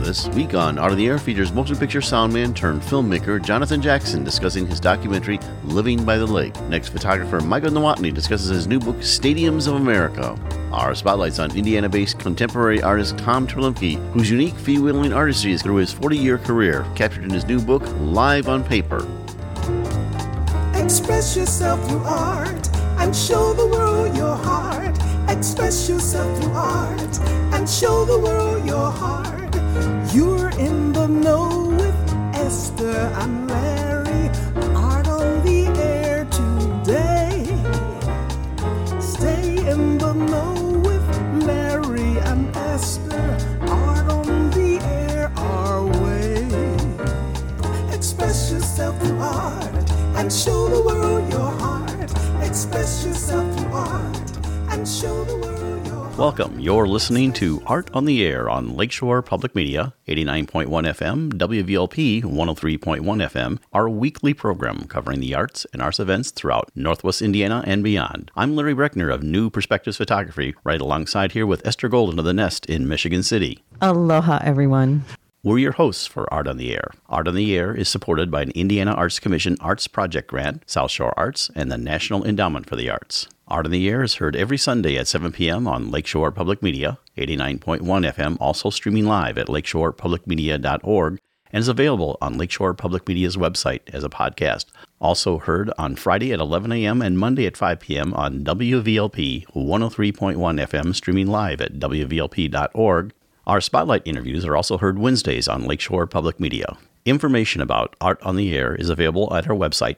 This week on Out of the Air features motion picture soundman turned filmmaker Jonathan Jackson discussing his documentary Living by the Lake. Next, photographer Michael Nowotny discusses his new book Stadiums of America. Our spotlight's on Indiana-based contemporary artist Tom Terlimke, whose unique freewheeling artistry is through his 40-year career, captured in his new book Live on Paper. Express yourself through art and show the world your heart. Express yourself through art and show the world your heart. You're in the know with Esther and Larry. Art on the air today. Stay in the know with Larry and Esther. Art on the air our way. Express yourself through art and show the world your heart. Express yourself through art and show the world your heart. Welcome. You're listening to Art on the Air on Lakeshore Public Media, 89.1 FM, WVLP 103.1 FM, our weekly program covering the arts and arts events throughout Northwest Indiana and beyond. I'm Larry Breckner of New Perspectives Photography, right alongside here with Esther Golden of The Nest in Michigan City. Aloha, everyone. We're your hosts for Art on the Air. Art on the Air is supported by an Indiana Arts Commission Arts Project Grant, South Shore Arts, and the National Endowment for the Arts. Art on the Air is heard every Sunday at 7 p.m. on Lakeshore Public Media, 89.1 FM, also streaming live at lakeshorepublicmedia.org, and is available on Lakeshore Public Media's website as a podcast. Also heard on Friday at 11 a.m. and Monday at 5 p.m. on WVLP 103.1 FM, streaming live at wvlp.org. Our Spotlight interviews are also heard Wednesdays on Lakeshore Public Media. Information about Art on the Air is available at our website,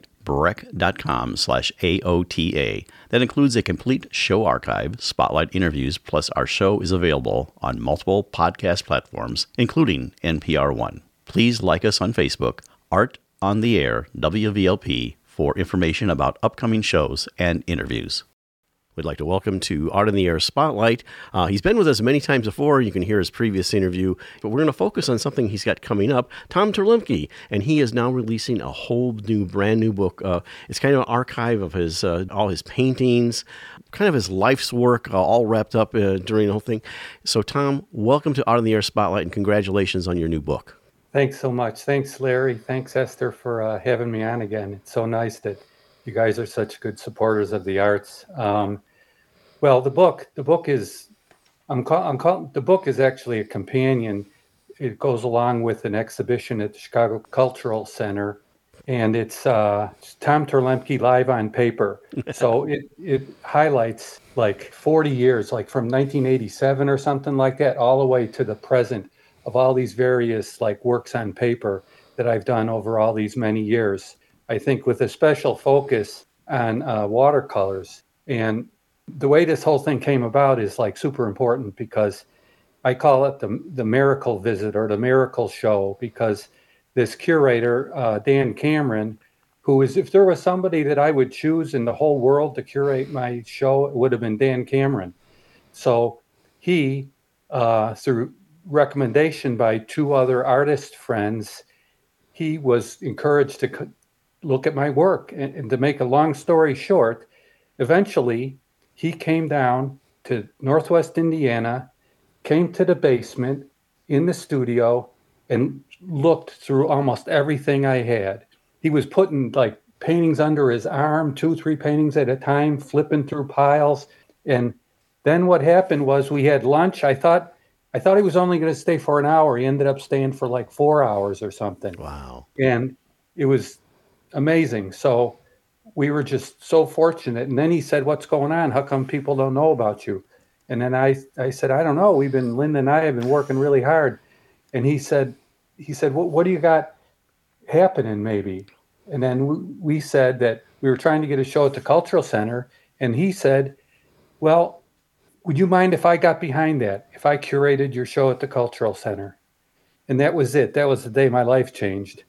breck.com/AOTA. That includes a complete show archive, Spotlight interviews, plus our show is available on multiple podcast platforms, including NPR One. Please like us on Facebook, Art on the Air, WVLP, for information about upcoming shows and interviews. We'd like to welcome to Art on the Air Spotlight. He's been with us many times before. You can hear his previous interview, but we're going to focus on something he's got coming up. Tom Terlimke, and he is now releasing a whole new, brand new book. It's kind of an archive of his all his paintings, kind of his life's work, all wrapped up during the whole thing. So, Tom, welcome to Art on the Air Spotlight, and congratulations on your new book. Thanks so much. Thanks, Larry. Thanks, Esther, for having me on again. It's so nice that you guys are such good supporters of the arts. Well, the book is the book is actually a companion. It goes along with an exhibition at the Chicago Cultural Center, and it's Tom Terlimke Live on Paper. So it highlights like 40 years, like from 1987 or something like that, all the way to the present of all these various like works on paper that I've done over all these many years. I think with a special focus on watercolors. And the way this whole thing came about is like super important because I call it the miracle visit or the miracle show, because this curator, Dan Cameron, who is, if there was somebody that I would choose in the whole world to curate my show, it would have been Dan Cameron. So he, through recommendation by two other artist friends, he was encouraged to look at my work. And to make a long story short, eventually he came down to Northwest Indiana, came to the basement in the studio, and looked through almost everything I had. He was putting like paintings under his arm, 2-3 paintings at a time, flipping through piles. And then what happened was we had lunch. I thought he was only going to stay for an hour. He ended up staying for like 4 hours or something. Wow. And it was amazing. So we were just so fortunate. And then he said, "What's going on? How come people don't know about you?" And then I said, "I don't know. Linda and I have been working really hard." And he said, what do you got happening maybe? And then we said that we were trying to get a show at the Cultural Center. And he said, "Well, would you mind if I got behind that, if I curated your show at the Cultural Center?" And that was it. That was the day my life changed.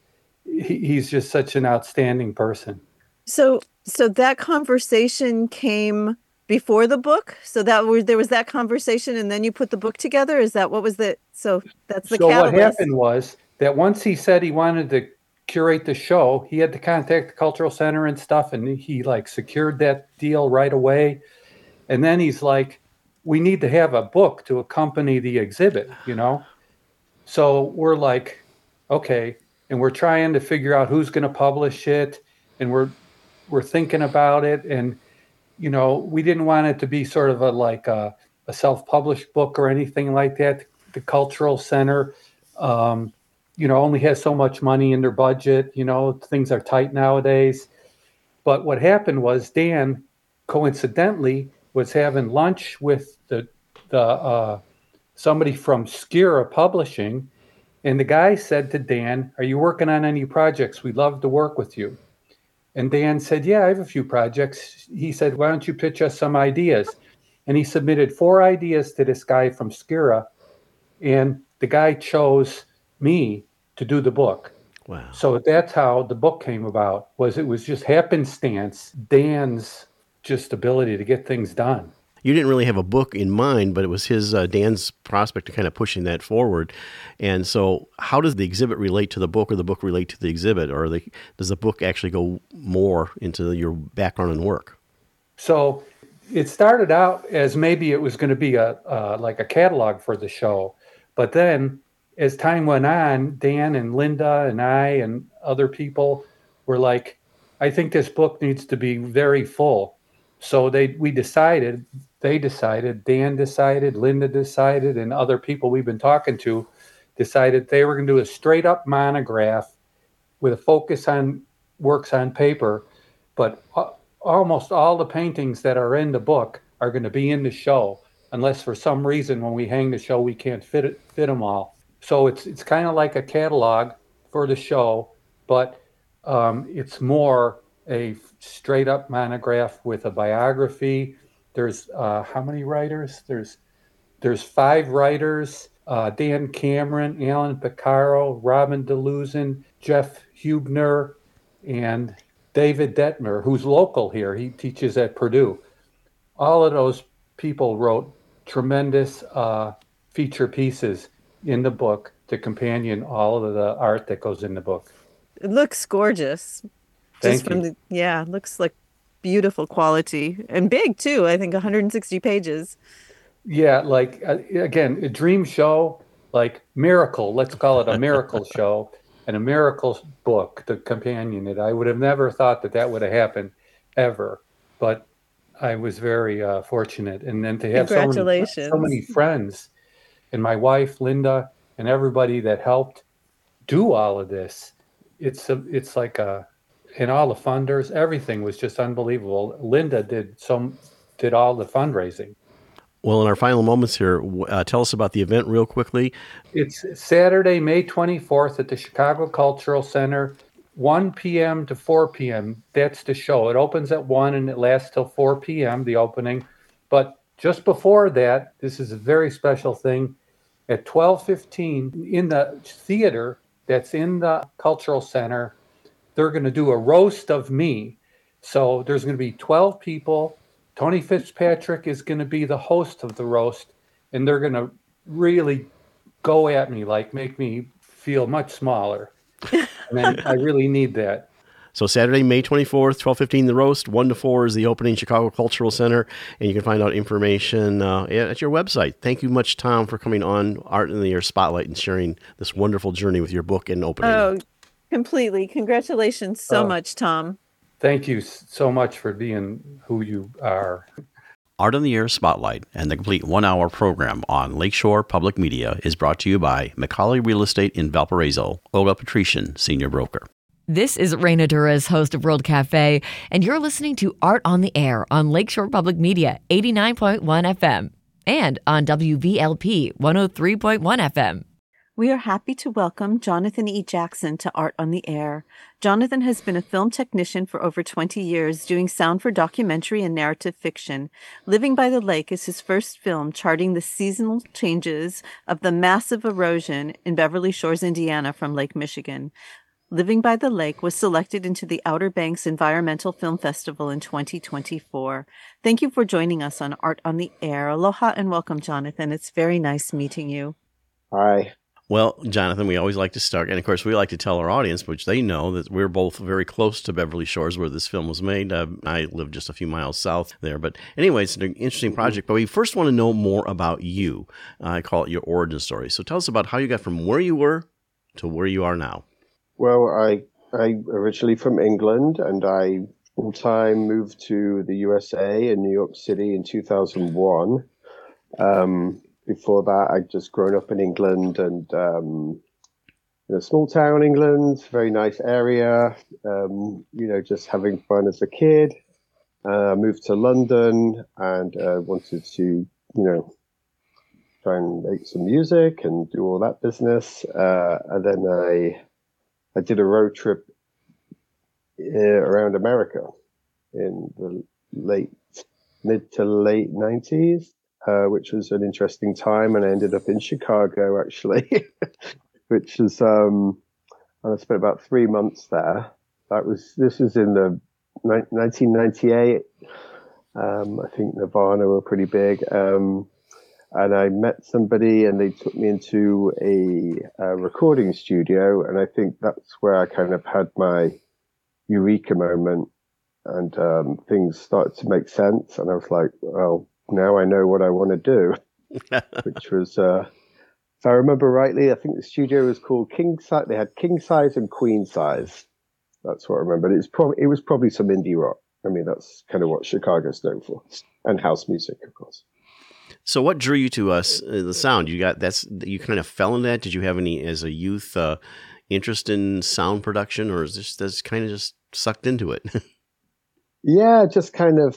He's just such an outstanding person. So that conversation came before the book? So there was that conversation and then you put the book together? Is that what was the, so that's the catalyst? So what happened was that once he said he wanted to curate the show, he had to contact the Cultural Center and stuff, and he like secured that deal right away. And then he's like, "We need to have a book to accompany the exhibit, you know?" So we're like, okay, and we're trying to figure out who's going to publish it, and we're thinking about it, and we didn't want it to be sort of a self-published book or anything like that. The Cultural Center, only has so much money in their budget. Things are tight nowadays. But what happened was Dan, coincidentally, was having lunch with the somebody from Skira Publishing, and the guy said to Dan, "Are you working on any projects? We'd love to work with you." And Dan said, "Yeah, I have a few projects." He said, "Why don't you pitch us some ideas?" And he submitted 4 ideas to this guy from Skira, and the guy chose me to do the book. Wow. So that's how the book came about. It was just happenstance, Dan's just ability to get things done. You didn't really have a book in mind, but it was Dan's prospect to kind of pushing that forward. And so how does the exhibit relate to the book, or the book relate to the exhibit? Or does the book actually go more into your background and work? So it started out as maybe it was going to be like a catalog for the show. But then as time went on, Dan and Linda and I and other people were like, I think this book needs to be very full. So Dan decided, Linda decided, and other people we've been talking to decided they were going to do a straight up monograph with a focus on works on paper. But almost all the paintings that are in the book are going to be in the show, unless for some reason when we hang the show we can't fit them all. So it's kind of like a catalog for the show, but it's more a straight up monograph with a biography. There's how many writers? There's 5 writers: Dan Cameron, Alan Picaro, Robin DeLuzin, Jeff Hubner, and David Detmer, who's local here. He teaches at Purdue. All of those people wrote tremendous feature pieces in the book to companion all of the art that goes in the book. It looks gorgeous. Thank you. Looks like beautiful quality and big too. I think 160 pages. Yeah, like again, a dream show, like miracle. Let's call it a miracle show and a miracle book to companion it. I would have never thought that would have happened ever, but I was very fortunate. And then to have so many friends, and my wife Linda, and everybody that helped do all of this. It's like and all the funders, everything was just unbelievable. Linda did all the fundraising. Well, in our final moments here, tell us about the event real quickly. It's Saturday, May 24th at the Chicago Cultural Center, 1 p.m. to 4 p.m. That's the show. It opens at 1 and it lasts till 4 p.m., the opening. But just before that, this is a very special thing. At 12:15 in the theater that's in the Cultural Center, they're going to do a roast of me. So there's going to be 12 people. Tony Fitzpatrick is going to be the host of the roast, and they're going to really go at me, like make me feel much smaller. And I really need that. So Saturday, May 24th, 12:15, the roast, 1 to 4 is the opening, Chicago Cultural Center, and you can find out information at your website. Thank you much, Tom, for coming on Art in the Air Spotlight and sharing this wonderful journey with your book and opening. Oh, completely. Congratulations so much, Tom. Thank you so much for being who you are. Art in the Air Spotlight and the complete 1-hour program on Lakeshore Public Media is brought to you by McCauley Real Estate in Valparaiso, Olga Patrician, Senior Broker. This is Raina Durez, host of World Cafe, and you're listening to Art on the Air on Lakeshore Public Media, 89.1 FM, and on WVLP 103.1 FM. We are happy to welcome Jonathan E. Jackson to Art on the Air. Jonathan has been a film technician for over 20 years, doing sound for documentary and narrative fiction. Living by the Lake is his first film, charting the seasonal changes of the massive erosion in Beverly Shores, Indiana from Lake Michigan. Living by the Lake was selected into the Outer Banks Environmental Film Festival in 2024. Thank you for joining us on Art on the Air. Aloha and welcome, Jonathan. It's very nice meeting you. Hi. Well, Jonathan, we always like to start, and of course, we like to tell our audience, which they know, that we're both very close to Beverly Shores, where this film was made. I live just a few miles south there. But anyway, it's an interesting project. But we first want to know more about you. I call it your origin story. So tell us about how you got from where you were to where you are now. Well, I originally from England, and I full-time moved to the USA in New York City in 2001. Before that, I'd just grown up in England and in a small town, England, very nice area, just having fun as a kid. Moved to London and wanted to, try and make some music and do all that business. And then I did a road trip around America in the mid to late 90s. Which was an interesting time, and I ended up in Chicago actually, which is I spent about 3 months there. This was in the 1998. I think Nirvana were pretty big, and I met somebody, and they took me into a recording studio, and I think that's where I kind of had my eureka moment, and things started to make sense, and I was like, well, now I know what I want to do, which was, if I remember rightly, I think the studio was called King Size. They had King Size and Queen Size. That's what I remember. It was probably some indie rock. I mean, that's kind of what Chicago's known for, and house music, of course. So, what drew you to us the sound? You kind of fell in that. Did you have any as a youth interest in sound production, or is this kind of just sucked into it? Yeah, just kind of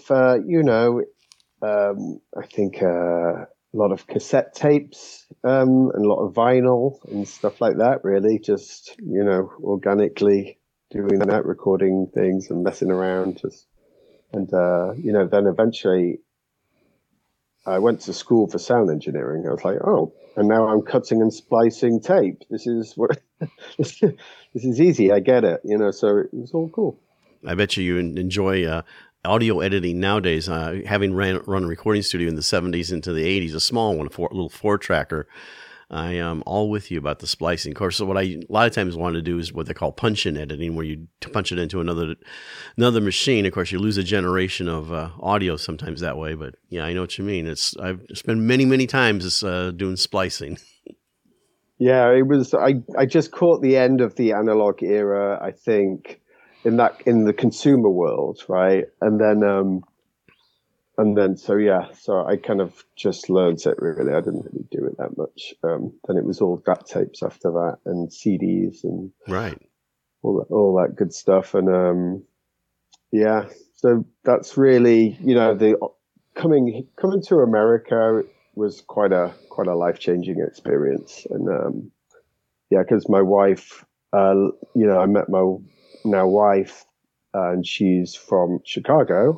I think a lot of cassette tapes and a lot of vinyl and stuff like that, really. Just, organically doing that, recording things and messing around. Then eventually I went to school for sound engineering. I was like, oh, and now I'm cutting and splicing tape. This is this is easy. I get it, so it was all cool. I bet you enjoy audio editing nowadays, having run a recording studio in the 70s into the 80s, a small one, a little 4-tracker. I am all with you about the splicing. Of course, so what I a lot of times want to do is what they call punch-in editing, where you punch it into another machine. Of course, you lose a generation of audio sometimes that way. But yeah, I know what you mean. I've spent many times doing splicing. Yeah, it was. I just caught the end of the analog era, I think, in the consumer world, right? And then so I kind of just learned it, really. I didn't really do it that much. Then it was all DAT tapes after that, and CDs and right, all that good stuff. And so that's really, the coming to America was quite a life-changing experience. And because my wife, I met my now wife, and she's from Chicago.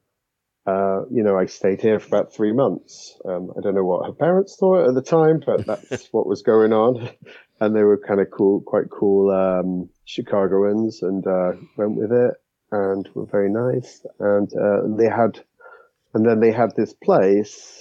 I stayed here for about 3 months. I don't know what her parents thought at the time, but that's what was going on. And they were kind of cool, quite cool Chicagoans, and went with it, and were very nice. And they had this place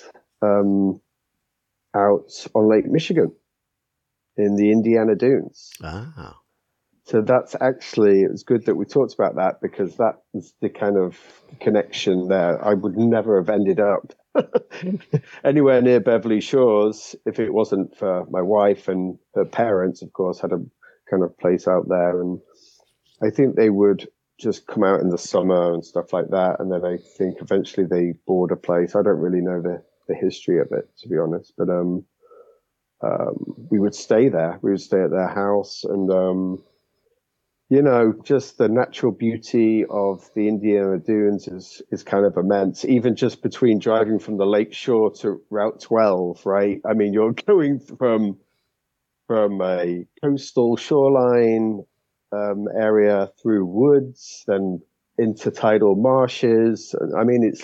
out on Lake Michigan in the Indiana Dunes. Ah. So that's actually, it was good that we talked about that, because that was the kind of connection there. I would never have ended up anywhere near Beverly Shores if it wasn't for my wife, and her parents, of course, had a kind of place out there. And I think they would just come out in the summer and stuff like that. And then I think eventually they bought a place. I don't really know the history of it, to be honest, but we would stay there. We would stay at their house, and just the natural beauty of the Indiana Dunes is kind of immense, even just between driving from the lake shore to Route 12, right? I mean, you're going from a coastal shoreline area through woods, then into tidal marshes. I mean, it's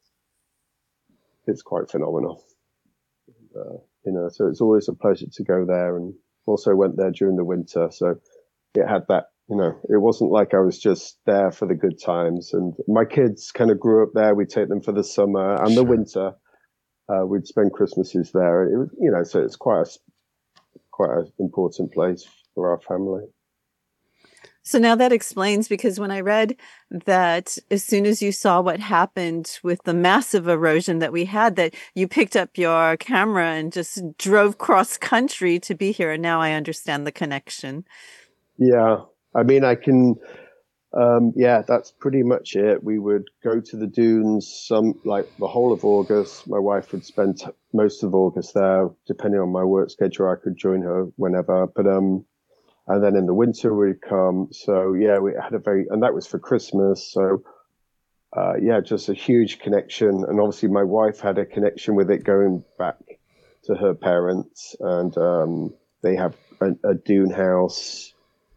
quite phenomenal. So it's always a pleasure to go there, and also went there during the winter. So it had that, it wasn't like I was just there for the good times. And my kids kind of grew up there. We'd take them for the summer and the winter. We'd spend Christmases there. It was, so it's quite quite an important place for our family. So now that explains, because when I read that as soon as you saw what happened with the massive erosion that we had, that you picked up your camera and just drove cross country to be here. And now I understand the connection. Yeah. I mean, I can, that's pretty much it. We would go to the dunes like the whole of August. My wife would spend most of August there. Depending on my work schedule, I could join her whenever. But, and then in the winter we'd come. So yeah, we had and that was for Christmas. So just a huge connection. And obviously my wife had a connection with it going back to her parents, and they have a dune house,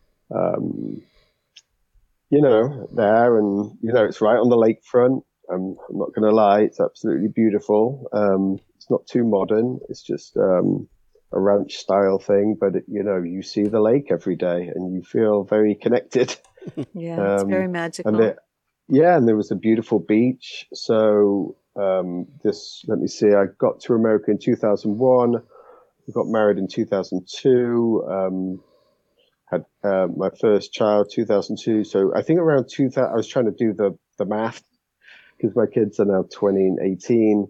there, and it's right on the lakefront. I'm not going to lie, it's absolutely beautiful. It's not too modern. It's just a ranch style thing, but you see the lake every day and you feel very connected. Yeah, it's very magical. And there was a beautiful beach. So let me see, I got to America in 2001. We got married in 2002. Had my first child 2002. So I think around 2000, I was trying to do the math because my kids are now 20 and 18.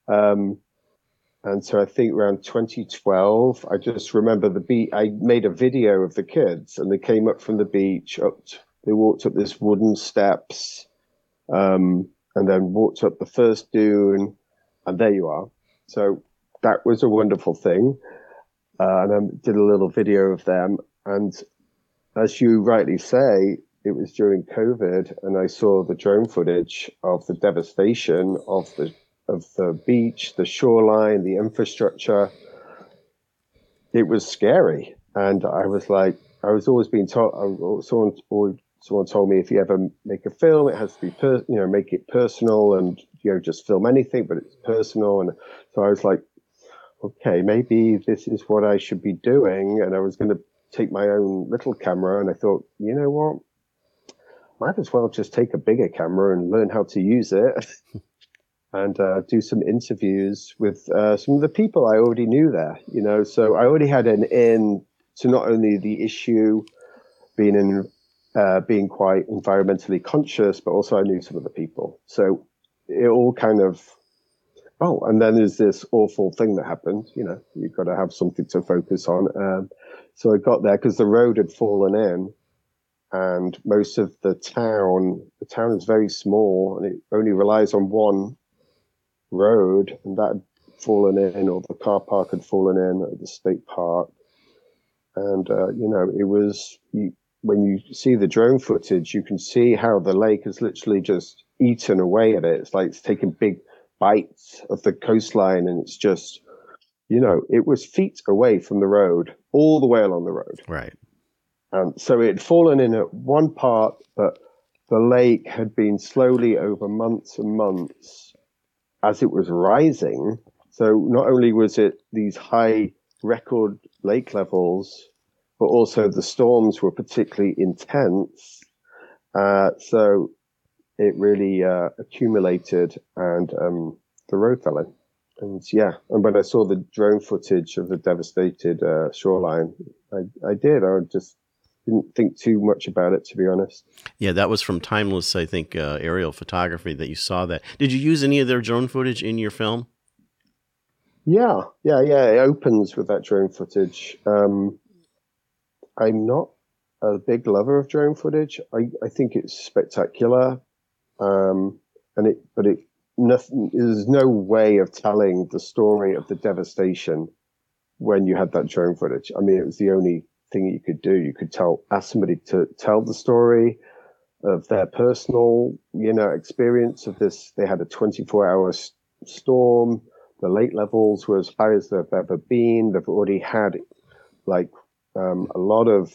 And so I think around 2012, I just remember the beach. I made a video of the kids, and they came up from the beach. They walked up this wooden steps, and then walked up the first dune, and there you are. So that was a wonderful thing. And I did a little video of them. And as you rightly say, it was during COVID, and I saw the drone footage of the devastation of the beach, the shoreline, the infrastructure. It was scary. And I was like, I was always being told, someone told me, if you ever make a film, it has to be, make it personal, and, just film anything, but it's personal. And so I was like, okay, maybe this is what I should be doing. And I was going to take my own little camera, and I thought, you know what? Might as well just take a bigger camera and learn how to use it. And do some interviews with some of the people I already knew there, So I already had an in to not only the issue being quite environmentally conscious, but also I knew some of the people. So it all kind of, and then there's this awful thing that happened. You've got to have something to focus on. So I got there because the road had fallen in, and most of the town is very small, and it only relies on one road, and that had fallen in, or the car park had fallen in at the state park. And it was, when you see the drone footage, you can see how the lake has literally just eaten away at it. It's like it's taken big bites of the coastline, and it's just, it was feet away from the road, all the way along the road. Right. So it had fallen in at one part, but the lake had been slowly over months and months as it was rising. So not only was it these high record lake levels, but also the storms were particularly intense. So it really accumulated, and the road fell in. And when I saw the drone footage of the devastated shoreline, I just didn't think too much about it, to be honest. Yeah, that was from Timeless, I think, aerial photography that you saw that. Did you use any of their drone footage in your film? Yeah. It opens with that drone footage. I'm not a big lover of drone footage. I think it's spectacular. There's no way of telling the story of the devastation when you had that drone footage. I mean, it was the only thing you could do. You could ask somebody to tell the story of their personal, experience of this. They had a 24-hour storm. The lake levels were as high as they've ever been. They've already had a lot of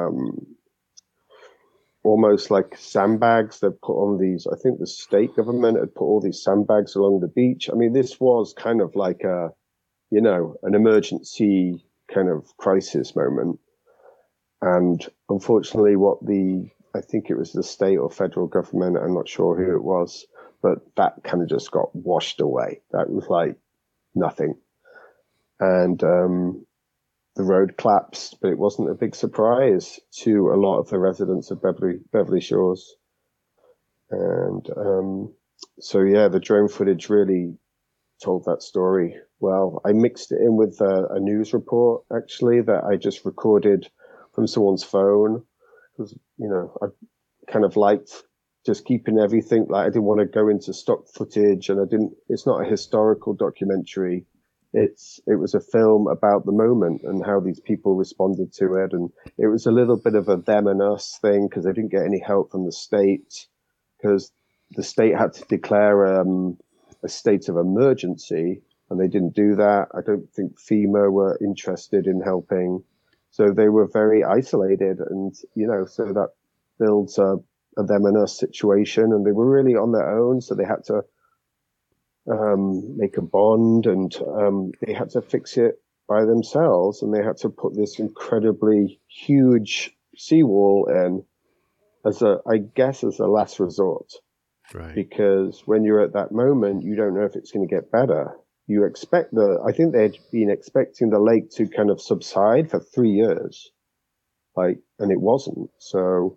almost like sandbags they've put on these. I think the state government had put all these sandbags along the beach. I mean, this was kind of like an emergency kind of crisis moment. And unfortunately, I think it was the state or federal government, I'm not sure who it was, but that kind of just got washed away. That was like nothing. And the road collapsed, but it wasn't a big surprise to a lot of the residents of Beverly Shores. And so, yeah, the drone footage really told that story well. I mixed it in with a news report, actually, that I just recorded from someone's phone. Because, you know, I kind of liked just keeping everything. Like, I didn't want to go into stock footage, and it's not a historical documentary. It was a film about the moment and how these people responded to it. And it was a little bit of a them and us thing, because they didn't get any help from the state, because the state had to declare a state of emergency, and they didn't do that. I don't think FEMA were interested in helping. So they were very isolated, and, you know, so that builds a them and us situation, and they were really on their own. So they had to make a bond, and they had to fix it by themselves, and they had to put this incredibly huge seawall in as a last resort. Right. Because when you're at that moment, you don't know if it's going to get better. You expect I think they'd been expecting the lake to kind of subside for 3 years, and it wasn't. So,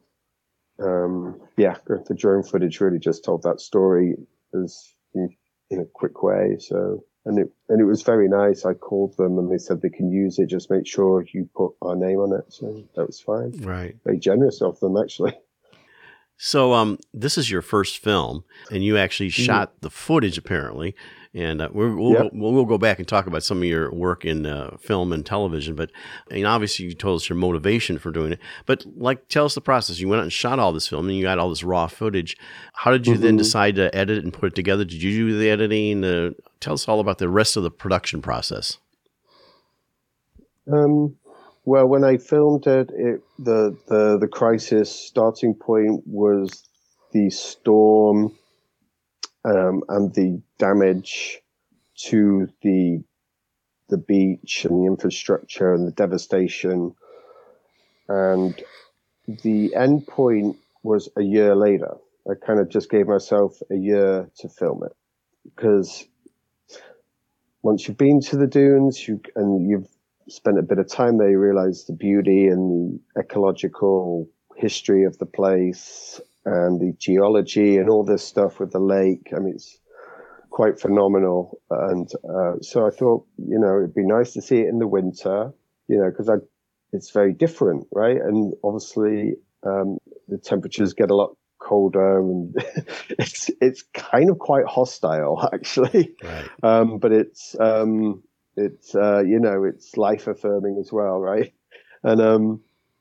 the drone footage really just told that story in a quick way. So, and it was very nice. I called them and they said they can use it. Just make sure you put our name on it. So that was fine. Right. Very generous of them, actually. So this is your first film, and you actually shot the footage, apparently. And we'll go back and talk about some of your work in film and television. But obviously, you told us your motivation for doing it. But tell us the process. You went out and shot all this film, and you got all this raw footage. How did you then decide to edit it and put it together? Did you do the editing? Tell us all about the rest of the production process. Well, when I filmed it, the crisis starting point was the storm and the damage to the beach and the infrastructure and the devastation. And the end point was a year later. I kind of just gave myself a year to film it, because once you've been to the dunes and you've spent a bit of time there, you realize the beauty and the ecological history of the place and the geology and all this stuff with the lake. I mean, it's quite phenomenal. And so I thought, it'd be nice to see it in the winter, because it's very different, right? And obviously the temperatures get a lot colder, and it's kind of quite hostile, actually. Right. But it's life affirming as well, right? And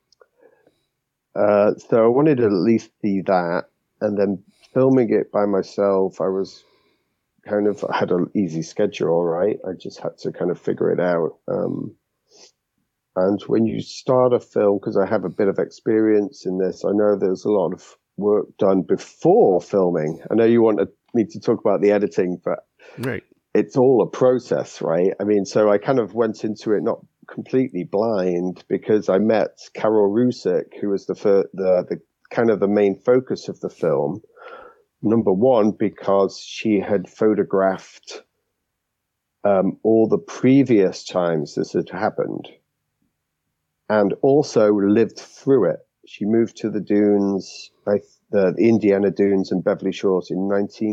so I wanted to at least be that, and then filming it by myself, I had an easy schedule, right? I just had to kind of figure it out. And when you start a film, because I have a bit of experience in this, I know there's a lot of work done before filming. I know you wanted me to talk about the editing, but right. It's all a process, right? I mean, so I kind of went into it not completely blind, because I met Carol Rusick, who was the kind of the main focus of the film. Number one, because she had photographed all the previous times this had happened, and also lived through it. She moved to the dunes, the Indiana Dunes in Beverly Shores in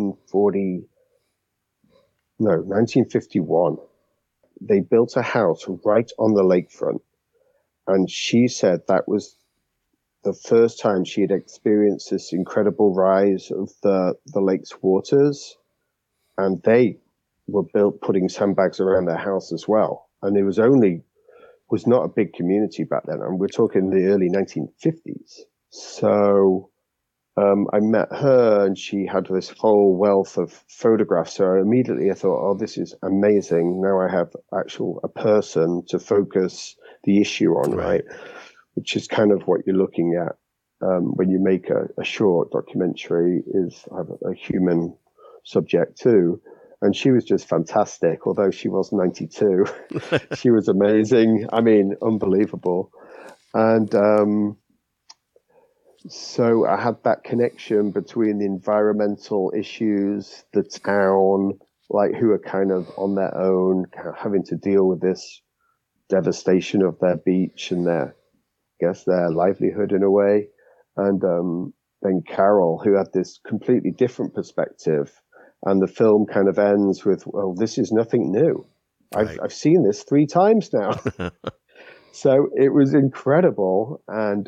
1951. They built a house right on the lakefront. And she said that was the first time she had experienced this incredible rise of the lake's waters. And they were putting sandbags around their house as well. And it was not a big community back then. And we're talking the early 1950s. So I met her, and she had this whole wealth of photographs. So immediately I thought, oh, this is amazing. Now I have a person to focus the issue on, right? Which is kind of what you're looking at when you make a short documentary, is have a human subject too. And she was just fantastic. Although she was 92, she was amazing. I mean, unbelievable. And so I had that connection between the environmental issues, the town, who are kind of on their own, kind of having to deal with this devastation of their beach and their livelihood in a way. And then Carol, who had this completely different perspective, and the film kind of ends with, well, this is nothing new. Right. I've seen this 3 times now. So it was incredible. And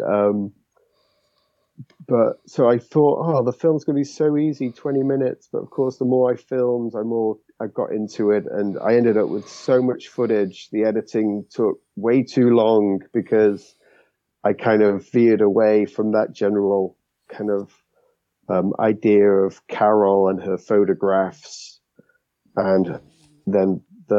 but so I thought, oh, the film's going to be so easy, 20 minutes. But of course, the more I filmed, the more I got into it. And I ended up with so much footage. The editing took way too long because I kind of veered away from that general kind of idea of Carol and her photographs, and then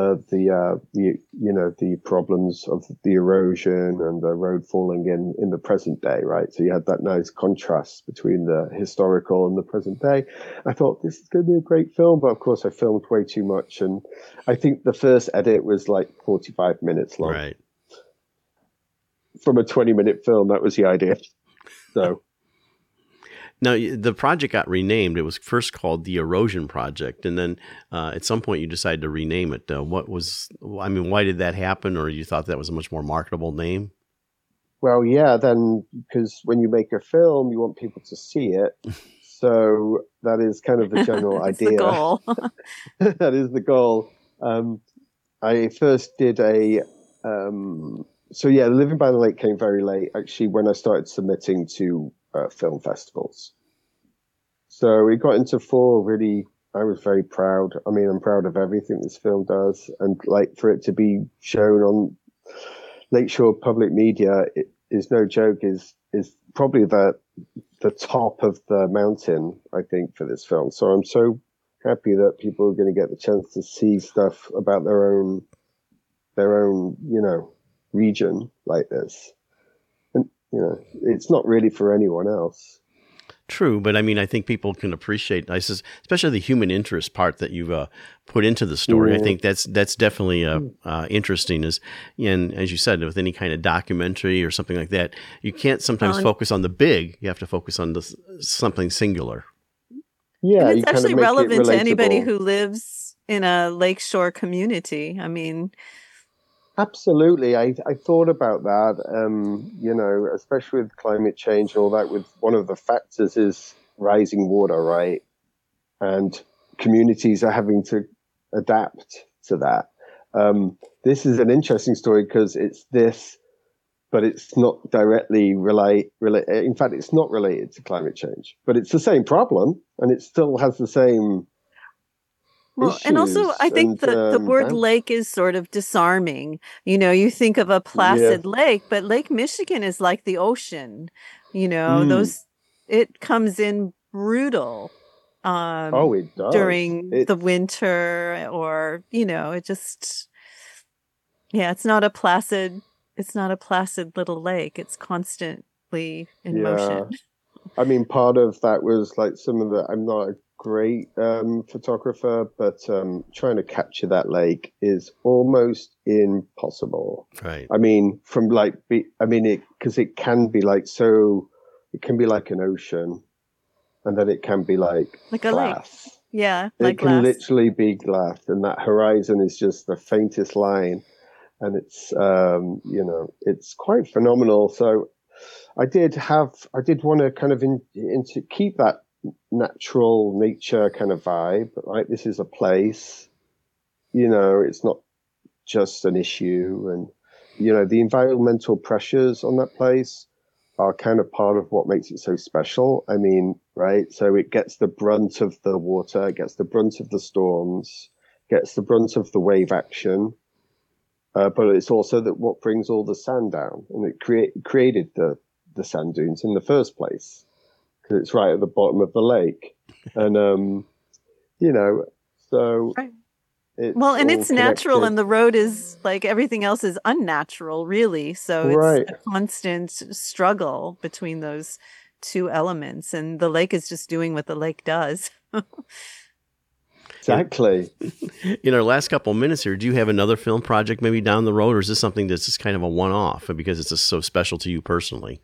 the problems of the erosion and the road falling in the present day, right? So you had that nice contrast between the historical and the present day. I thought this is going to be a great film, but of course I filmed way too much, and I think the first edit was like 45 minutes long. Right. From a 20-minute film, that was the idea. So. Now, the project got renamed. It was first called the Erosion Project, and then at some point you decided to rename it. Why did that happen, or you thought that was a much more marketable name? Well, yeah, then because when you make a film, you want people to see it. So that is kind of the general idea. The goal. That is the goal. I first did Living by the Lake came very late, actually, when I started submitting to film festivals. So we got into 4 really. I was very proud. I mean, I'm proud of everything this film does, and like for it to be shown on Lakeshore Public Media, it is no joke. Is probably the top of the mountain, I think, for this film. So I'm so happy that people are going to get the chance to see stuff about their own, region like this. And it's not really for anyone else. True, but I mean, I think people can appreciate, especially the human interest part that you've put into the story. I think that's definitely interesting. And as you said, with any kind of documentary or something like that, you can't sometimes focus on the big. You have to focus on something singular. Yeah, and it's actually relevant to anybody relatable. who lives in a lakeshore community. I mean, Absolutely. I thought about that, especially with climate change and all that. With one of the factors is rising water, right? And communities are having to adapt to that. This is an interesting story because it's this, but it's not directly related. In fact, it's not related to climate change, but it's the same problem, and it still has the same. well, and also I think the word lake is sort of disarming. You think of a placid lake, but Lake Michigan is like the ocean. It comes in brutal. It does. During the winter, or it just, it's not a placid little lake. It's constantly in motion. I mean, part of that was like I'm not a great photographer, but trying to capture that lake is almost impossible. Right. I mean, because it can be like it can be like an ocean, and then it can be like a glass. lake. Yeah, it can literally be glass, and that horizon is just the faintest line, and it's it's quite phenomenal. So I did want to kind of to keep that natural nature kind of vibe, right? This is a place, it's not just an issue, and the environmental pressures on that place are kind of part of what makes it so special. I mean, right? So it gets the brunt of the water, it gets the brunt of the storms, gets the brunt of the wave action, but it's also what brings all the sand down, and it created the sand dunes in the first place, because it's right at the bottom of the lake. And, so... Right. It's natural, and the road is like everything else is unnatural, really. So it's a constant struggle between those two elements, and the lake is just doing what the lake does. Exactly. In our last couple of minutes here, do you have another film project maybe down the road, or is this something that's just kind of a one-off because it's just so special to you personally?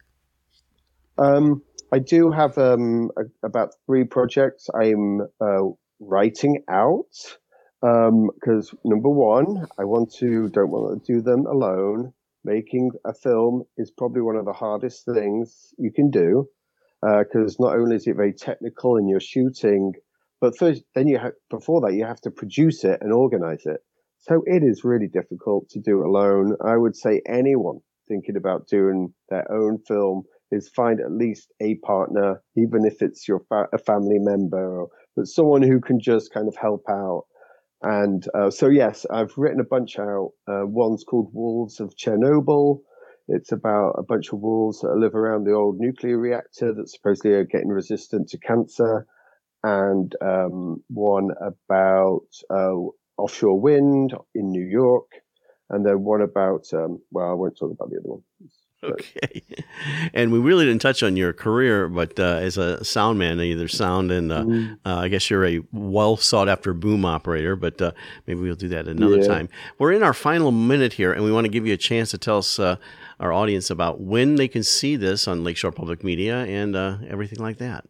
I do have about 3 projects I'm writing out. Because number one, don't want to do them alone. Making a film is probably one of the hardest things you can do, because not only is it very technical in your shooting, but before that you have to produce it and organize it. So it is really difficult to do alone. I would say anyone thinking about doing their own film is find at least a partner, even if it's a family member, but someone who can just kind of help out. And so, yes, I've written a bunch out. One's called Wolves of Chernobyl. It's about a bunch of wolves that live around the old nuclear reactor that supposedly are getting resistant to cancer. And one about offshore wind in New York. And then one about, I won't talk about the other one. Okay. And we really didn't touch on your career, but as a sound man, either sound and I guess you're a well sought after boom operator, but maybe we'll do that another time. We're in our final minute here, and we want to give you a chance to tell us, our audience, about when they can see this on Lakeshore Public Media and everything like that.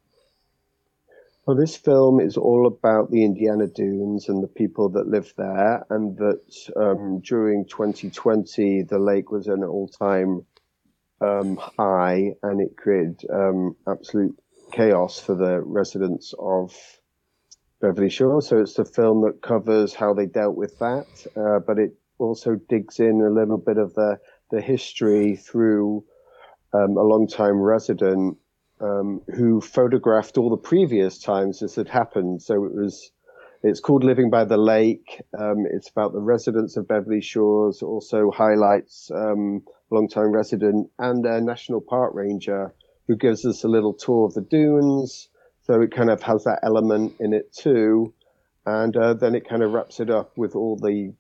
Well, this film is all about the Indiana Dunes and the people that live there, and that during 2020, the lake was at an all-time high, and it created absolute chaos for the residents of Beverly Shores. So it's a film that covers how they dealt with that, but it also digs in a little bit of the history through a long-time resident who photographed all the previous times this had happened. So it's called Living by the Lake. It's about the residents of Beverly Shores, also highlights longtime resident and a national park ranger who gives us a little tour of the dunes. So it kind of has that element in it too. And then it kind of wraps it up with all the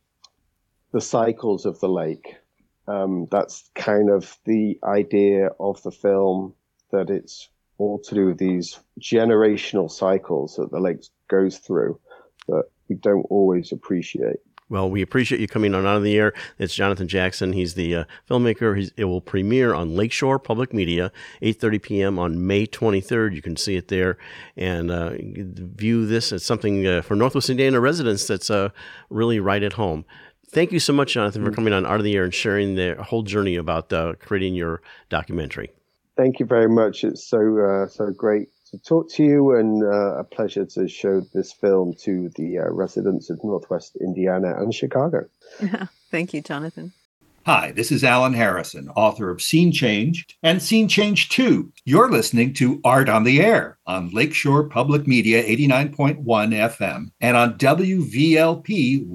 cycles of the lake. That's kind of the idea of the film, that it's all to do with these generational cycles that the lake goes through that we don't always appreciate. Well, we appreciate you coming on Out on the Air. It's Jonathan Jackson. He's the filmmaker. It will premiere on Lakeshore Public Media, 8:30 p.m. on May 23rd. You can see it there and view this as something for Northwest Indiana residents that's really right at home. Thank you so much, Jonathan, for coming on Out of the Air and sharing the whole journey about creating your documentary. Thank you very much. It's so great to talk to you, and a pleasure to show this film to the residents of Northwest Indiana and Chicago. Thank you, Jonathan. Hi, this is Alan Harrison, author of Scene Change and Scene Change 2. You're listening to Art on the Air on Lakeshore Public Media 89.1 FM and on WVLP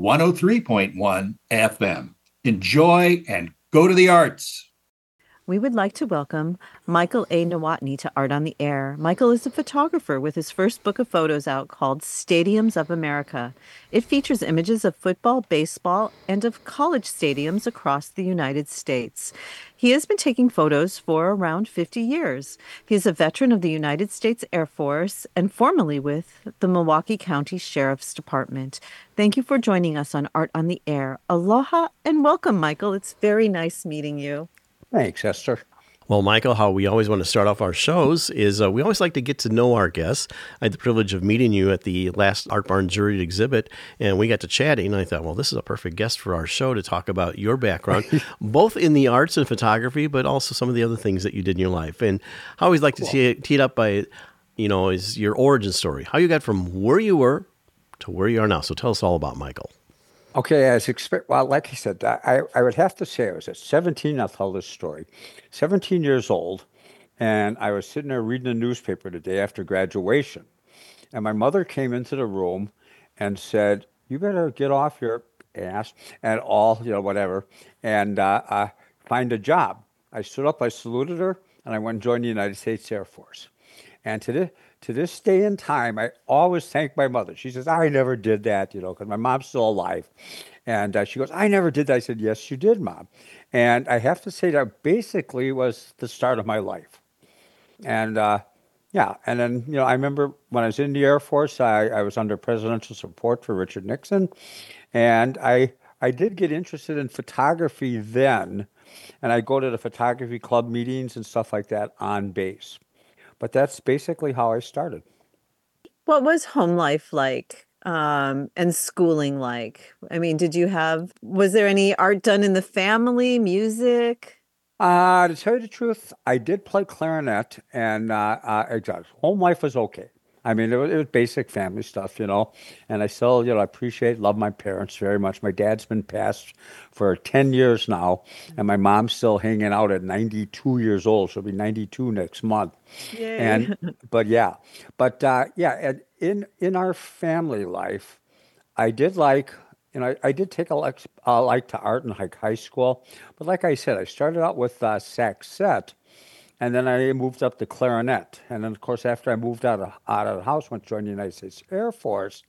103.1 FM. Enjoy and go to the arts. We would like to welcome Michael A. Nowotny to Art on the Air. Michael is a photographer with his first book of photos out called Stadiums of America. It features images of football, baseball, and of college stadiums across the United States. He has been taking photos for around 50 years. He is a veteran of the United States Air Force and formerly with the Milwaukee County Sheriff's Department. Thank you for joining us on Art on the Air. Aloha and welcome, Michael. It's very nice meeting you. Thanks, Esther. Well, Michael, how we always want to start off our shows is we always like to get to know our guests. I had the privilege of meeting you at the last Art Barn juried exhibit, and we got to chatting, and I thought, well, this is a perfect guest for our show to talk about your background, both in the arts and photography, but also some of the other things that you did in your life. And I always like to tee it up by, is your origin story, how you got from where you were to where you are now. So tell us all about Michael. Okay, like I said, I would have to say I was at 17, I'll tell this story. 17 years old, and I was sitting there reading the newspaper the day after graduation. And my mother came into the room and said, you better get off your ass and all, whatever, and find a job. I stood up, I saluted her, and I went and joined the United States Air Force. And to this day and time, I always thank my mother. She says, I never did that, because my mom's still alive. And she goes, I never did that. I said, yes, you did, Mom. And I have to say that basically was the start of my life. And and then, I remember when I was in the Air Force, I was under presidential support for Richard Nixon. And I did get interested in photography then. And I go to the photography club meetings and stuff like that on base. But that's basically how I started. What was home life like and schooling like? I mean, was there any art done in the family, music? To tell you the truth, I did play clarinet, and exactly, home life was okay. I mean, it was basic family stuff, and I still, love my parents very much. My dad's been passed for 10 years now, and my mom's still hanging out at 92 years old. She'll be 92 next month. Yay. But yeah, and in our family life, I did I did take a like to art in high school, but like I said, I started out with saxet, and then I moved up to clarinet, and then of course after I moved out of the house, went to join the United States Air Force,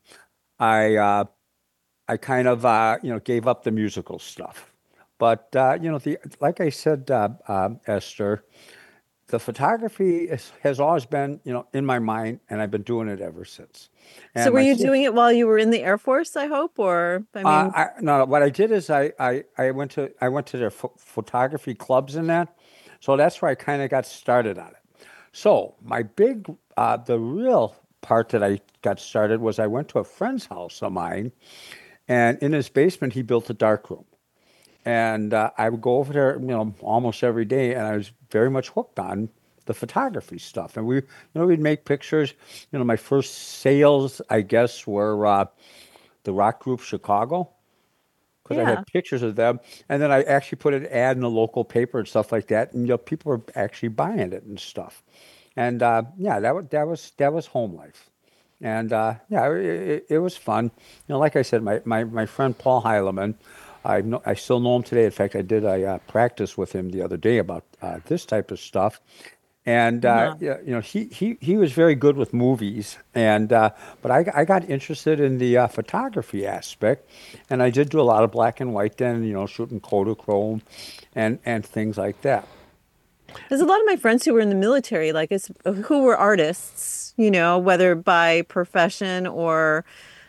I kind of gave up the musical stuff, but like I said, Esther, the photography has always been, in my mind, and I've been doing it ever since. And so were you doing it while you were in the Air Force, I hope, or I mean? No, what I did is I went to their photography clubs and that, so that's where I kind of got started on it. So my the real part that I got started was I went to a friend's house of mine, and in his basement he built a darkroom. And I would go over there, almost every day, and I was very much hooked on the photography stuff. And we'd make pictures. My first sales, I guess, were the rock group Chicago, because I had pictures of them. And then I actually put an ad in the local paper and stuff like that, and people were actually buying it and stuff. And that was home life. And it was fun. Like I said, my friend Paul Heileman. I still know him today. In fact, I did a practice with him the other day about this type of stuff, and he was very good with movies. And but I got interested in the photography aspect, and I did do a lot of black and white then, shooting Kodachrome and things like that. There's a lot of my friends who were in the military, who were artists, whether by profession or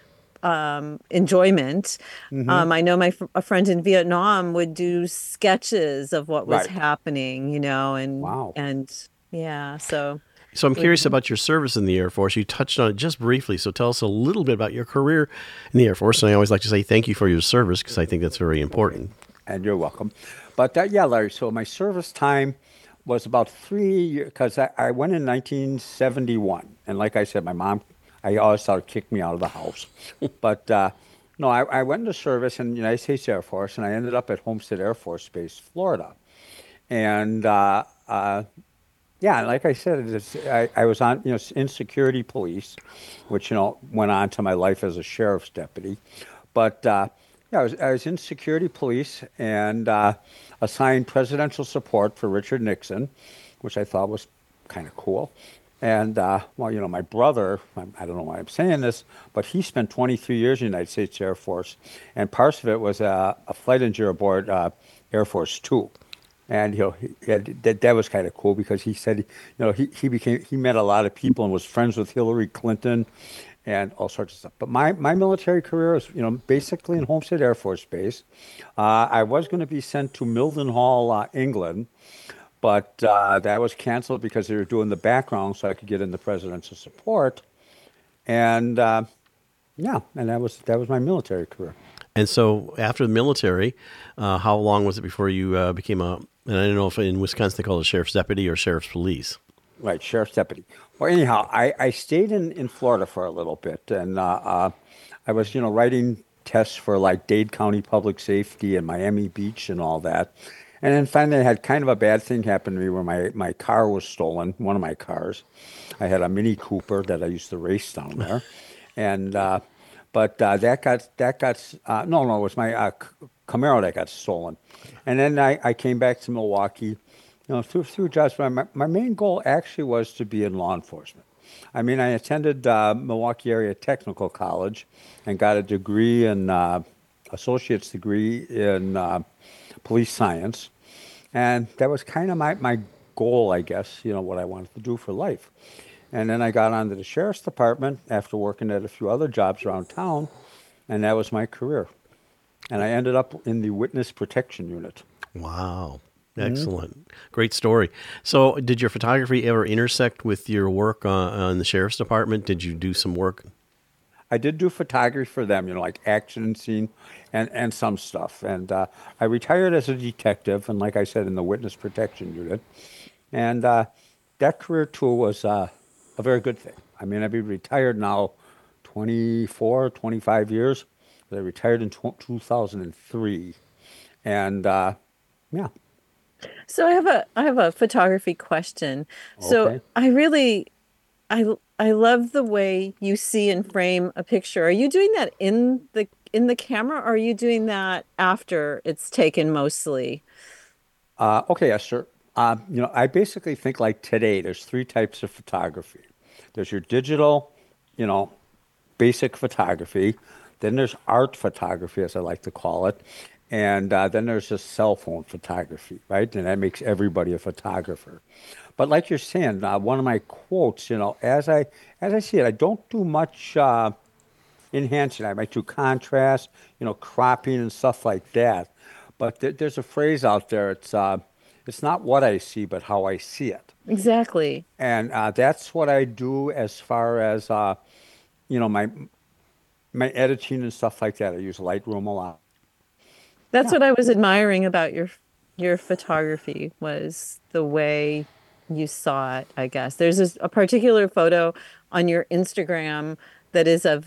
enjoyment. Mm-hmm. I know a friend in Vietnam would do sketches of what was happening, and wow. and yeah, so I'm curious about your service in the Air Force. You touched on it just briefly, so tell us a little bit about your career in the Air Force. And I always like to say thank you for your service, because I think that's very important. And you're welcome. But Larry, so my service time was about 3 years, because I went in 1971, and like I said, my mom, I always thought it kicked me out of the house. But no, I went into service in the United States Air Force, and I ended up at Homestead Air Force Base, Florida. And like I said, I was on, in security police, which, went on to my life as a sheriff's deputy. But I was in security police and assigned presidential support for Richard Nixon, which I thought was kind of cool. And, my brother, I don't know why I'm saying this, but he spent 23 years in the United States Air Force, and parts of it was a flight engineer aboard Air Force Two. And, that was kind of cool, because he said, he met a lot of people and was friends with Hillary Clinton and all sorts of stuff. But my military career was, basically in Homestead Air Force Base. I was going to be sent to Mildenhall, England, but that was canceled because they were doing the background so I could get in the presidential support. And and that was my military career. And so after the military, how long was it before you became and I don't know if in Wisconsin they call it sheriff's deputy or sheriff's police. Right, sheriff's deputy. Well, anyhow, I stayed in Florida for a little bit, and I was, writing tests for like Dade County Public Safety and Miami Beach and all that. And then finally I had kind of a bad thing happen to me where my car was stolen, one of my cars. I had a Mini Cooper that I used to race down there. And but that got it was my Camaro that got stolen. And then I came back to Milwaukee, through jobs. But my main goal actually was to be in law enforcement. I mean, I attended Milwaukee Area Technical College and got a degree in associate's degree in police science. And that was kind of my goal, I guess, what I wanted to do for life. And then I got onto the sheriff's department after working at a few other jobs around town, and that was my career. And I ended up in the Witness Protection Unit. Wow. Excellent. Mm-hmm. Great story. So did your photography ever intersect with your work in the sheriff's department? Did you do some work? I did do photography for them, like action scene and some stuff. And I retired as a detective, and like I said, in the witness protection unit. And that career too was a very good thing. I mean, I've been retired now 25 years. I retired in 2003. And yeah. So I have a photography question. So Okay. I love the way you see and frame a picture. Are you doing that in the camera, or are you doing that after it's taken mostly? Okay, Esther. I basically think like today, there's three types of photography. There's your digital, you know, basic photography. Then there's art photography, as I like to call it. And then there's just cell phone photography, right? And that makes everybody a photographer. But like you're saying, one of my quotes, as I see it, I don't do much enhancing. I might do contrast, cropping and stuff like that. But there's a phrase out there. It's not what I see, but how I see it. Exactly. And that's what I do as far as my editing and stuff like that. I use Lightroom a lot. That's Yeah. what I was admiring about your photography, was the way you saw it, I guess. There's a particular photo on your Instagram that is of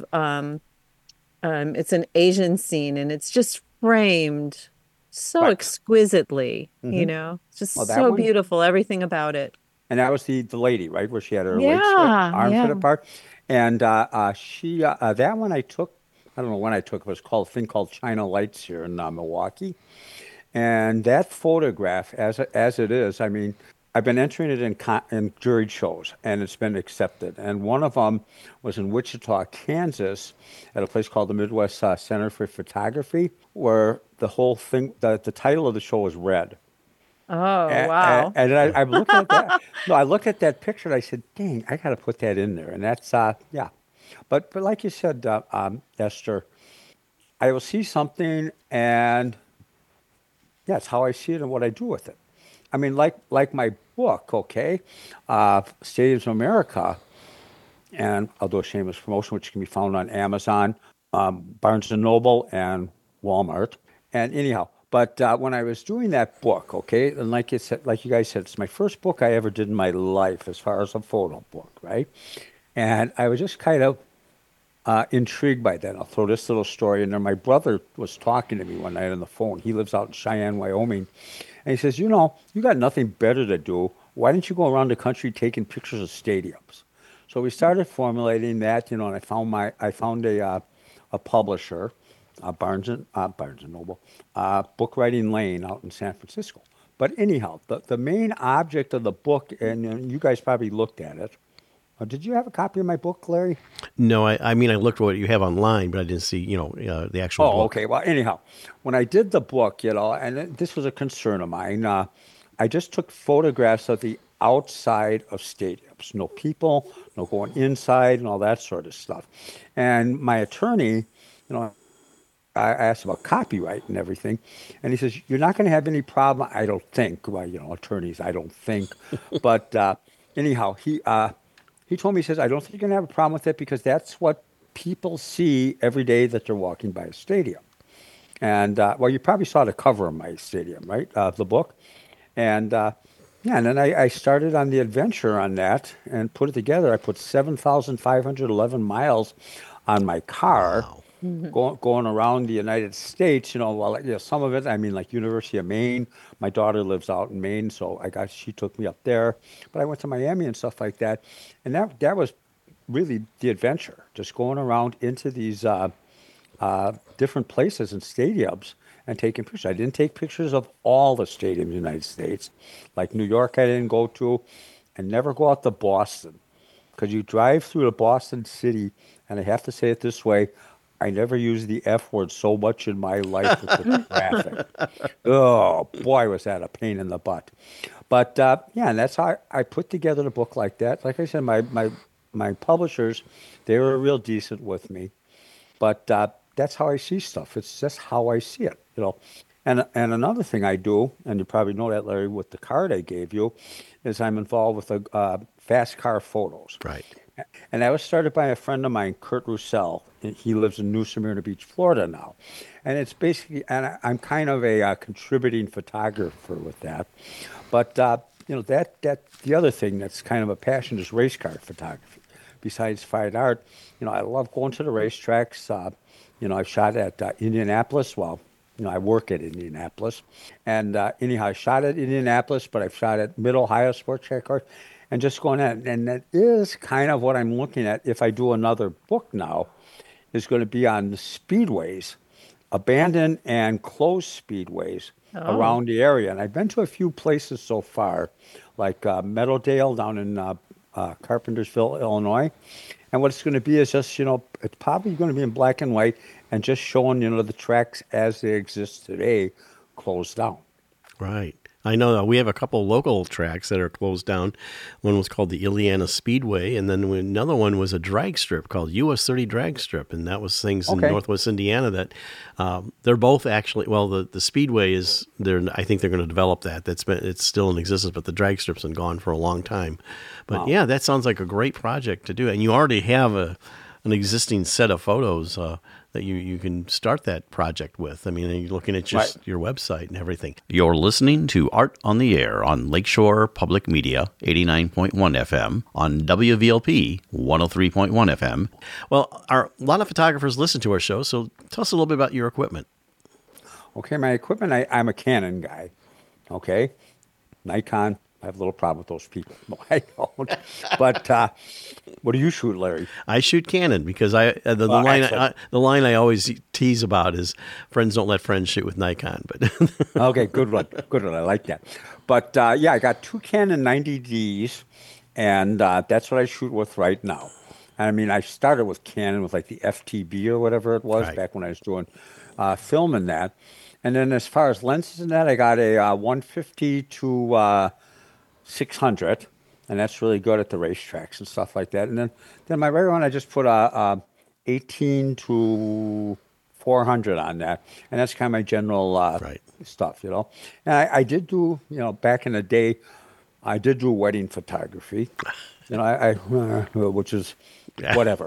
it's an Asian scene, and it's just framed so Right. exquisitely, Hmm. It's just Well, that so one, beautiful, everything about it. and that was the lady, right, where she had her legs, Yeah, arms yeah. spread apart. And that one I took, I don't know when I took it, was called a thing called China Lights here in Milwaukee. And that photograph, as it is, I mean, I've been entering it in juried shows, and it's been accepted. And one of them was in Wichita, Kansas, at a place called the Midwest Center for Photography, where the whole thing, the title of the show was Red. Oh, And, wow. and I'm looking at that. No, I looked at that picture and I said, "Dang, I got to put that in there." And that's yeah. But like you said, Esther, I will see something, and yeah, it's how I see it and what I do with it. I mean, like my book, okay, Stadiums of America, and I'll do a shameless promotion, which can be found on Amazon, Barnes and Noble, and Walmart. And anyhow, but when I was doing that book, okay, and like you said, like you guys said, it's my first book I ever did in my life as far as a photo book, right? And I was just kind of intrigued by that. I'll throw this little story in there. My brother was talking to me one night on the phone. He lives out in Cheyenne, Wyoming. And he says, you got nothing better to do. Why don't you go around the country taking pictures of stadiums? So we started formulating that, and I found a publisher, Barnes and Noble, Book Writing Lane out in San Francisco. But anyhow, the main object of the book, and you guys probably looked at it. Did you have a copy of my book, Larry? No, I mean, I looked at what you have online, but I didn't see, the actual Oh, book. okay. Well, anyhow, when I did the book, and this was a concern of mine, I just took photographs of the outside of stadiums. No people, no going inside, and all that sort of stuff. And my attorney, I asked about copyright and everything, and he says, "You're not going to have any problem, I don't think." Well, attorneys, I don't think. But anyhow, he told me, he says, "I don't think you're going to have a problem with it because that's what people see every day that they're walking by a stadium." And well, you probably saw the cover of my stadium, right? The book. And yeah, and then I started on the adventure on that and put it together. I put 7,511 miles on my car. Going around the United States, some of it, I mean, like University of Maine. My daughter lives out in Maine, so she took me up there. But I went to Miami and stuff like that, and that was really the adventure, just going around into these different places and stadiums and taking pictures. I didn't take pictures of all the stadiums in the United States, like New York. I didn't go to, and never go out to Boston, because you drive through the Boston city, and I have to say it this way. I never used the F word so much in my life with the traffic. Oh, boy, was that a pain in the butt. But, yeah, and that's how I put together the book like that. Like I said, my publishers, they were real decent with me. But that's how I see stuff. It's just how I see it. And another thing I do, and you probably know that, Larry, with the card I gave you, is I'm involved with fast car photos. Right. And that was started by a friend of mine, Kurt Roussel. He lives in New Smyrna Beach, Florida now. And it's basically, and I'm kind of a contributing photographer with that. But, that the other thing that's kind of a passion is race car photography. Besides fine art, I love going to the racetracks. I've shot at Indianapolis. Well, I work at Indianapolis. And anyhow, I shot at Indianapolis, but I've shot at Mid-Ohio Sports Track Cars. And just going at, and that is kind of what I'm looking at if I do another book now, is going to be on the speedways, abandoned and closed speedways around the area. And I've been to a few places so far, like Meadowdale down in Carpentersville, Illinois. And what it's going to be is just, it's probably going to be in black and white and just showing, the tracks as they exist today closed down. Right. I know that we have a couple local tracks that are closed down. One was called the Ileana Speedway, and then another one was a drag strip called US 30 Drag Strip, and that was things in Northwest Indiana that they're both actually, well, the Speedway is there. I think they're going to develop that. It's still in existence, but the drag strip's been gone for a long time. But yeah, that sounds like a great project to do, and you already have an existing set of photos that you can start that project with. I mean, you're looking at just your website and everything. You're listening to Art on the Air on Lakeshore Public Media, 89.1 FM, on WVLP, 103.1 FM. Well, a lot of photographers listen to our show, so tell us a little bit about your equipment. Okay, my equipment, I'm a Canon guy, okay? Nikon, I have a little problem with those people. No, I don't. But what do you shoot, Larry? I shoot Canon because the line I always tease about is friends don't let friends shoot with Nikon. But okay, good one. I like that. But I got two Canon 90Ds, and that's what I shoot with right now. I mean, I started with Canon with like the FTB or whatever it was back when I was doing film and that. And then as far as lenses and that, I got a 150 to 600, and that's really good at the racetracks and stuff like that. And then my regular one, I just put a 18 to 400 on that, and that's kind of my general stuff, And I did do, back in the day, I did do wedding photography, which is whatever.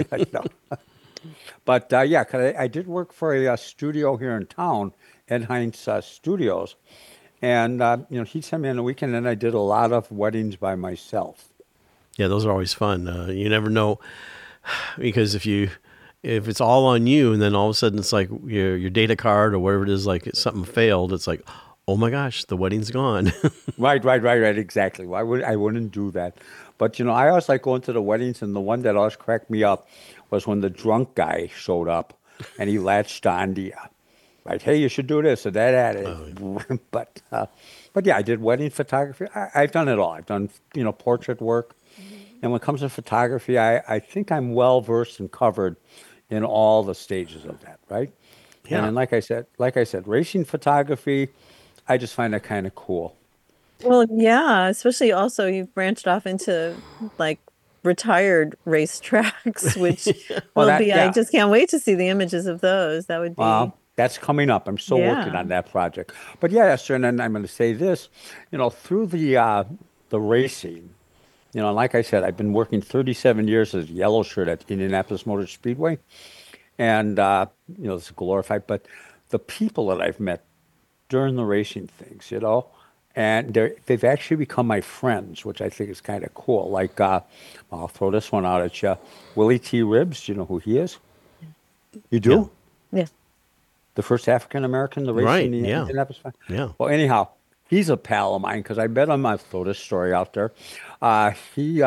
But 'cause I did work for a studio here in town, Ed Heinz Studios. And, he'd send me on the weekend, and I did a lot of weddings by myself. Yeah, those are always fun. You never know, because if it's all on you, and then all of a sudden it's like your data card or whatever it is, like something failed, it's like, oh my gosh, the wedding's gone. Right, exactly. I wouldn't do that. But, I always like going to the weddings, and the one that always cracked me up was when the drunk guy showed up, and he latched on to you. Like, hey, you should do this or that. But yeah, I did wedding photography. I've done it all. I've done, portrait work. And when it comes to photography, I think I'm well versed and covered in all the stages of that, right? Yeah. And like I said, racing photography, I just find that kind of cool. Well, yeah, especially also you've branched off into like retired racetracks, which I just can't wait to see the images of those. That would be... That's coming up. I'm still working on that project. But yeah, Esther, and then I'm going to say this, through the racing, like I said, I've been working 37 years as a yellow shirt at Indianapolis Motor Speedway. And, it's glorified. But the people that I've met during the racing things, and they've actually become my friends, which I think is kind of cool. Like, I'll throw this one out at you. Willie T. Ribbs, do you know who he is? You do? Yeah. The first African-American to race in the Indianapolis. Yeah. Well, anyhow, he's a pal of mine because I met him. I'll throw this story out there. He's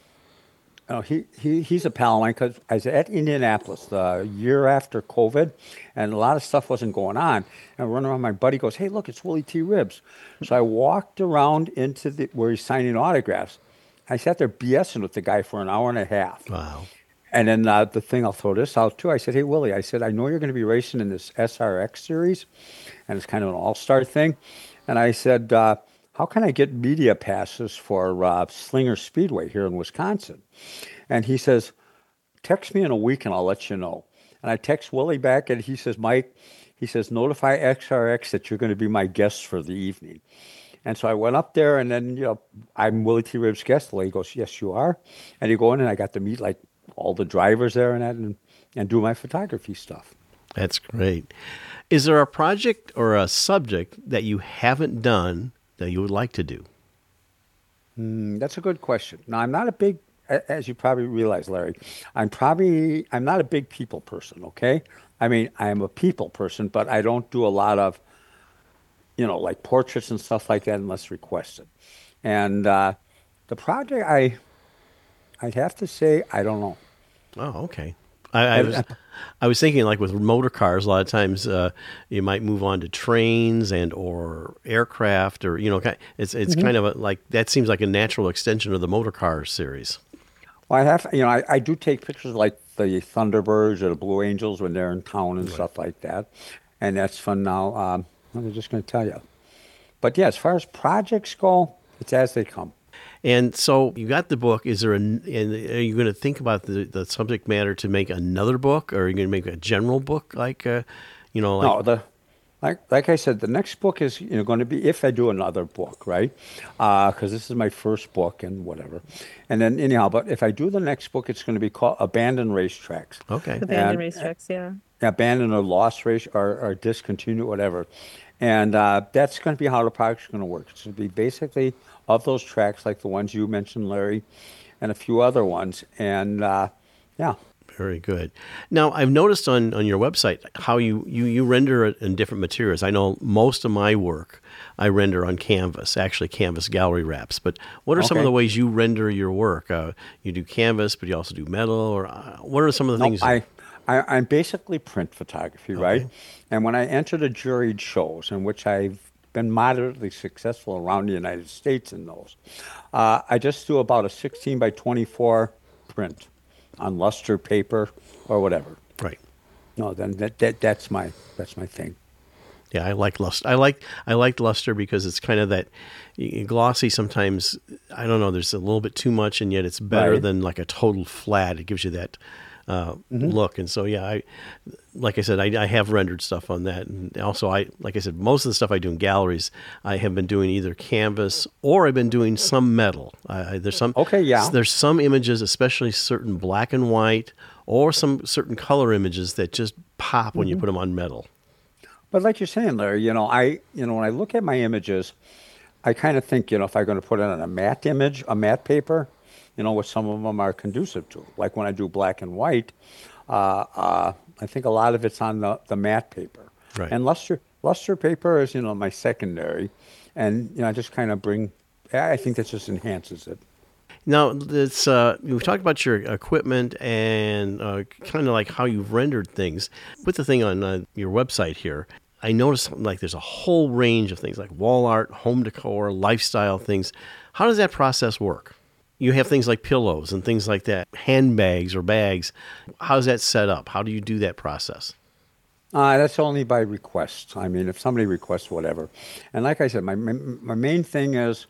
a pal of mine because I was at Indianapolis the year after COVID, and a lot of stuff wasn't going on. And I run around, my buddy goes, hey, look, it's Willie T. Ribbs. So I walked around into where he's signing autographs. I sat there BSing with the guy for an hour and a half. Wow. And then the thing, I'll throw this out too. I said, hey, Willie, I know you're going to be racing in this SRX series, and it's kind of an all-star thing. And I said, how can I get media passes for Slinger Speedway here in Wisconsin? And he says, text me in a week and I'll let you know. And I text Willie back, and he says, Mike, notify XRX that you're going to be my guest for the evening. And so I went up there, and then, I'm Willie T. Ribb's guest. The lady goes, yes, you are. And you go in, and I got to meet like all the drivers there and that, and do my photography stuff. That's great. Is there a project or a subject that you haven't done that you would like to do? That's a good question. Now, I'm not a big, as you probably realize, Larry, I'm not a big people person, okay? I mean, I am a people person, but I don't do a lot of, like portraits and stuff like that unless requested. And the project, I'd have to say, I don't know. Oh, okay. I was thinking, like with motor cars, a lot of times you might move on to trains and or aircraft, or it's kind of like that seems like a natural extension of the motor car series. Well, I do take pictures like the Thunderbirds or the Blue Angels when they're in town and stuff like that, and that's fun. Now, I'm just going to tell you, but yeah, as far as projects go, it's as they come. And so you got the book. Are you going to think about the subject matter to make another book, or are you going to make a general book No, like I said, the next book is going to be, if I do another book, right? Because this is my first book and whatever. And then anyhow, but if I do the next book, it's going to be called Abandoned Racetracks. Okay. Abandoned Racetracks, yeah. Abandoned or lost race or discontinued, whatever. And that's going to be how the project's going to work. It's going to be basically of those tracks, like the ones you mentioned, Larry, and a few other ones. And yeah. Very good. Now, I've noticed on your website how you render it in different materials. I know most of my work I render on canvas, actually canvas gallery wraps. But what are some of the ways you render your work? You do canvas, but you also do metal, or what are some of the things? I'm basically print photography, right? And when I enter the juried shows, in which I've been moderately successful around the United States in those, I just do about a 16 by 24 print on luster paper or whatever. Right. No, then that's my thing. Yeah, I like luster. I like luster because it's kind of that glossy. Sometimes I don't know. There's a little bit too much, and yet it's better than like a total flat. It gives you that look. And so, yeah, like I said, I have rendered stuff on that. And also, like I said, most of the stuff I do in galleries, I have been doing either canvas or I've been doing some metal. There's some There's some images, especially certain black and white or some certain color images that just pop when you put them on metal. But like you're saying, Larry, when I look at my images, I kind of think, if I'm going to put it on a matte image, a matte paper, what some of them are conducive to. Like when I do black and white, I think a lot of it's on the matte paper. Right. And luster paper is, my secondary. And, I just kind of I think that just enhances it. Now, we've talked about your equipment and kind of like how you've rendered things. With the thing on your website here, I noticed like there's a whole range of things like wall art, home decor, lifestyle things. How does that process work? You have things like pillows and things like that, handbags or bags. How's that set up? How do you do that process? That's only by request. I mean, if somebody requests whatever. And like I said, my main thing is,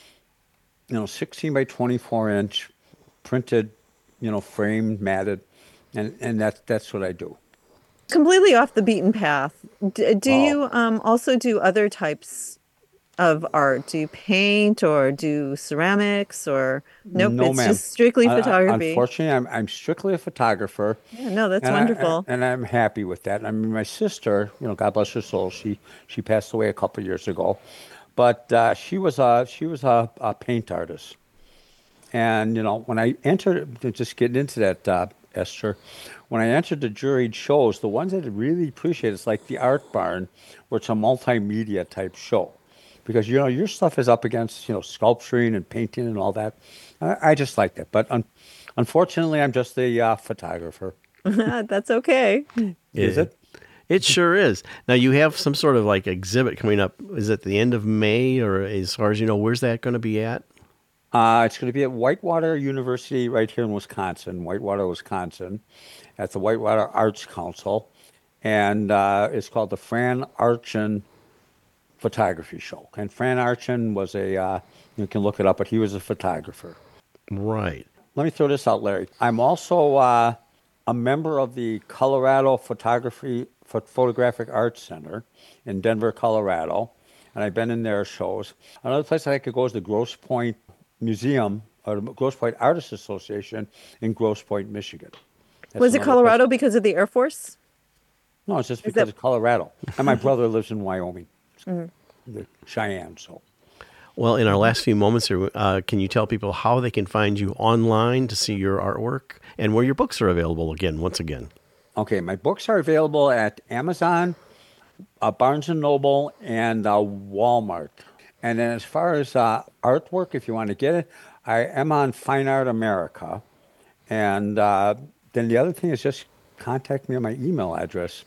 16 by 24 inch, printed, framed, matted, and that's what I do. Completely off the beaten path. Do you also do other types of art? Do you paint or do ceramics or nope? No, it's ma'am. just strictly photography. Unfortunately, I'm strictly a photographer. Yeah, no, that's wonderful. And I'm happy with that. I mean, my sister, God bless her soul, she passed away a couple of years ago, but she was a paint artist. And when I entered, just getting into that, Esther, when I entered the juried shows, the ones that I really appreciate is like the Art Barn, where it's a multimedia type show. Because, your stuff is up against, sculpturing and painting and all that. I just like that. But unfortunately, I'm just a photographer. That's okay. Is it? It sure is. Now, you have some sort of like exhibit coming up. Is it the end of May, or as far as you know, where's that going to be at? It's going to be at Whitewater University right here in Wisconsin, Whitewater, Wisconsin, at the Whitewater Arts Council. And it's called the Fran Archin Photography Show. And Fran Archin was you can look it up, but he was a photographer. Right. Let me throw this out, Larry. I'm also a member of the Colorado Photographic Arts Center in Denver, Colorado. and I've been in their shows. Another place that I could go is the Grosse Pointe Museum, or the Grosse Pointe Artists Association in Grosse Pointe, Michigan. Was it Colorado because of the Air Force? No, it's just because it's Colorado. And my brother lives in Wyoming, the Cheyenne, so. Well, in our last few moments here, can you tell people how they can find you online to see your artwork and where your books are available once again? Okay, my books are available at Amazon, Barnes & Noble, and Walmart. And then as far as artwork, if you want to get it, I am on Fine Art America. And then the other thing is just contact me on my email address,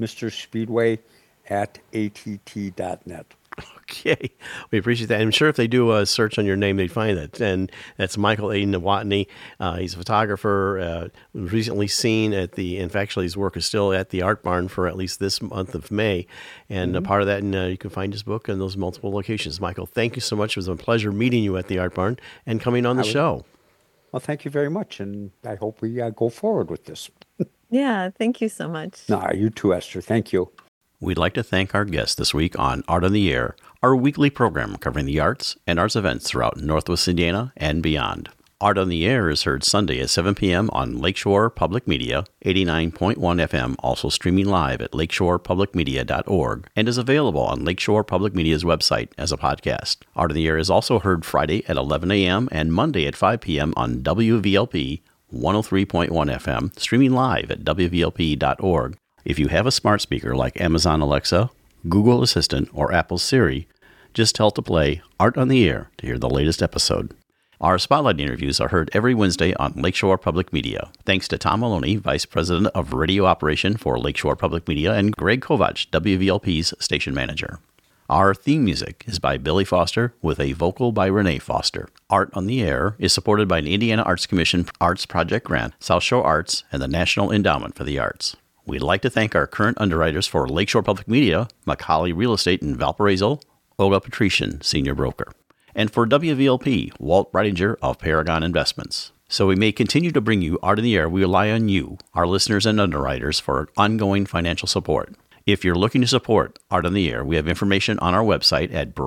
mrSpeedway@att.net. Okay, we appreciate that. I'm sure if they do a search on your name, they'd find it. And that's Michael A. Nowotny. He's a photographer, recently seen at actually his work is still at the Art Barn for at least this month of May. And a part of that, and you can find his book in those multiple locations. Michael, thank you so much. It was a pleasure meeting you at the Art Barn and coming on the show. Well, thank you very much. And I hope we go forward with this. Yeah, thank you so much. No, you too, Esther. Thank you. We'd like to thank our guests this week on Art on the Air, our weekly program covering the arts and arts events throughout Northwest Indiana and beyond. Art on the Air is heard Sunday at 7 p.m. on Lakeshore Public Media, 89.1 FM, also streaming live at lakeshorepublicmedia.org, and is available on Lakeshore Public Media's website as a podcast. Art on the Air is also heard Friday at 11 a.m. and Monday at 5 p.m. on WVLP 103.1 FM, streaming live at wvlp.org. If you have a smart speaker like Amazon Alexa, Google Assistant, or Apple Siri, just tell it to play Art on the Air to hear the latest episode. Our Spotlight interviews are heard every Wednesday on Lakeshore Public Media. Thanks to Tom Maloney, Vice President of Radio Operation for Lakeshore Public Media, and Greg Kovach, WVLP's Station Manager. Our theme music is by Billy Foster with a vocal by Renee Foster. Art on the Air is supported by an Indiana Arts Commission Arts Project grant, South Shore Arts, and the National Endowment for the Arts. We'd like to thank our current underwriters for Lakeshore Public Media, Macaulay Real Estate in Valparaiso, Olga Patrician, Senior Broker. And for WVLP, Walt Reidinger of Paragon Investments. So we may continue to bring you Art in the Air. We rely on you, our listeners and underwriters, for ongoing financial support. If you're looking to support Art on the Air, we have information on our website at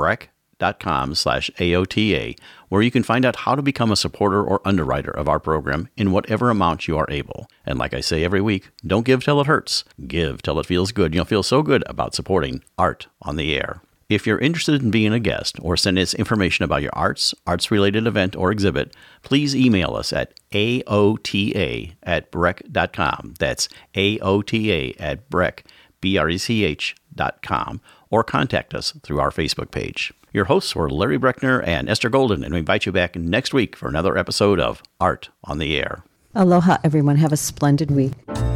breck.com/AOTA, where you can find out how to become a supporter or underwriter of our program in whatever amount you are able. And like I say every week, don't give till it hurts. Give till it feels good. You'll feel so good about supporting Art on the Air. If you're interested in being a guest or send us information about your arts-related event or exhibit, please email us at aota@breck.com. That's aota@breck.com, or contact us through our Facebook page. Your hosts were Larry Breckner and Esther Golden, and we invite you back next week for another episode of Art on the Air. Aloha, everyone. Have a splendid week.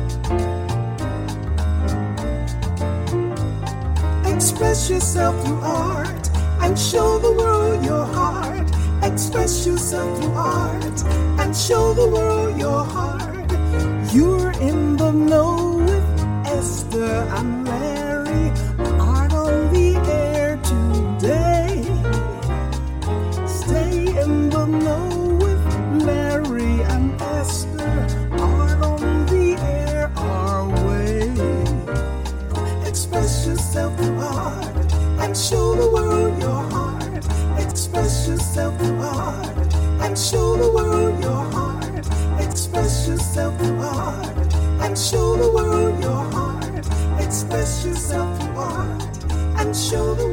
Express yourself through art and show the world your heart. Express yourself through art and show the world your heart. You're in the know with Esther and Larry. Art on the Air today. Stay in the know with Larry and Esther. Art on the Air our way. Express yourself through art and show the world your heart. Express yourself through art and show the world your heart. Express yourself through art and show the world your heart. Express yourself through art and show the world.